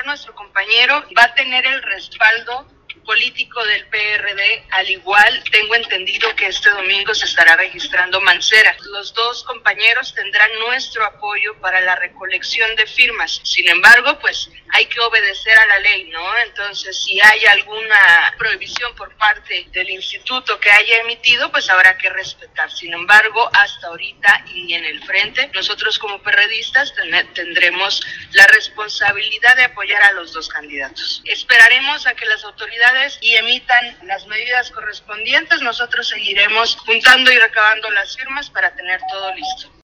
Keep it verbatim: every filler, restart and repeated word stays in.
nuestro compañero va a tener el respaldo político del P R D, al igual tengo entendido que este domingo se estará registrando Mancera. Los dos compañeros tendrán nuestro apoyo para la recolección de firmas. Sin embargo, pues hay que obedecer a la ley, ¿no? Entonces, si hay alguna prohibición por parte del instituto que haya emitido, pues habrá que respetar. Sin embargo, hasta ahorita y en el frente, nosotros como perredistas ten- tendremos la responsabilidad de apoyar a los dos candidatos. Esperaremos a que las autoridades y emitan las medidas correspondientes. Nosotros seguiremos juntando y recabando las firmas para tener todo listo.